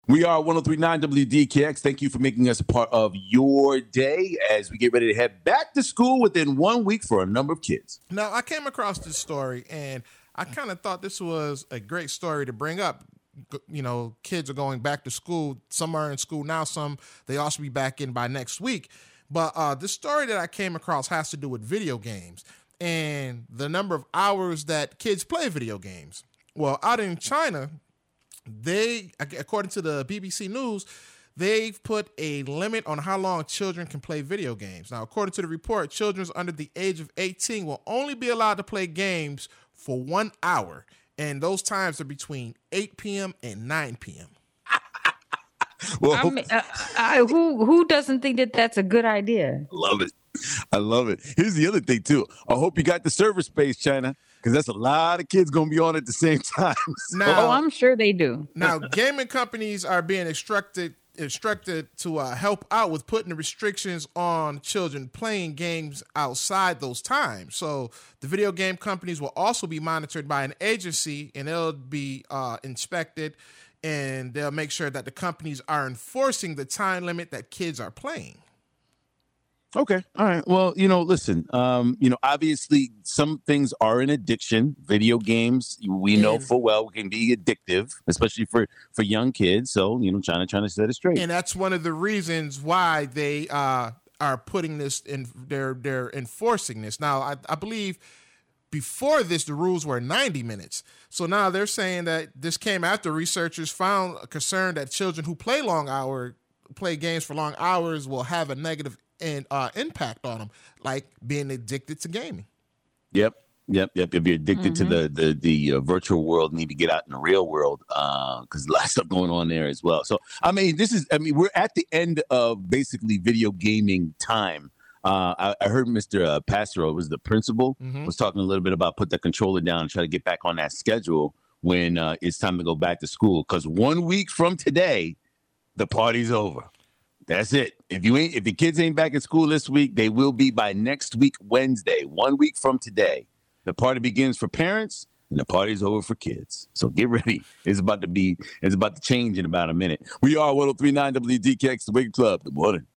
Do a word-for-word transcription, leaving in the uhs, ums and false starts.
We are one oh three point nine W D K X. Thank you for making us a part of your day as we get ready to head back to school within one week for a number of kids. Now, I came across this story, and I kind of thought this was a great story to bring up. You know, kids are going back to school. Some are in school now. Some, they also be back in by next week. But uh, the story that I came across has to do with video games and the number of hours that kids play video games. Well, out in China, they, according to the B B C News, they've put a limit on how long children can play video games. Now, according to the report, children under the age of eighteen will only be allowed to play games for one hour. And those times are between eight p.m. and nine p.m. Well, I mean, uh, I, who who doesn't think that that's a good idea? Love it. I love it. Here's the other thing, too. I hope you got the server space, China, because that's a lot of kids going to be on at the same time. So. Now, oh, I'm sure they do. Now, gaming companies are being instructed instructed to uh, help out with putting the restrictions on children playing games outside those times. So the video game companies will also be monitored by an agency, and they'll be uh, inspected, and they'll make sure that the companies are enforcing the time limit that kids are playing. Okay. All right. Well, you know, listen, um, you know, obviously some things are an addiction. Video games, we know And- full well can be addictive, especially for, for young kids. So, you know, China trying to set it straight. And that's one of the reasons why they uh, are putting this in, they're, they're enforcing this. Now, I, I believe before this, the rules were ninety minutes. So now they're saying that this came after researchers found a concern that children who play long hour, play games for long hours will have a negative and uh, impact on them, like being addicted to gaming. Yep. Yep. Yep. If you're addicted mm-hmm. to the, the, the uh, virtual world, need to get out in the real world because uh, a lot of stuff going on there as well. So, I mean, this is, I mean, we're at the end of basically video gaming time. Uh, I, I heard Mister Uh, Passero, was the principal, mm-hmm. was talking a little bit about put the controller down and try to get back on that schedule when uh, it's time to go back to school. Because one week from today, the party's over. That's it. If you ain't, if the kids ain't back in school this week, they will be by next week, Wednesday, one week from today. The party begins for parents and the party's over for kids. So get ready. It's about to be, it's about to change in about a minute. We are one oh three point nine W D K X, the Wake Club. Good morning.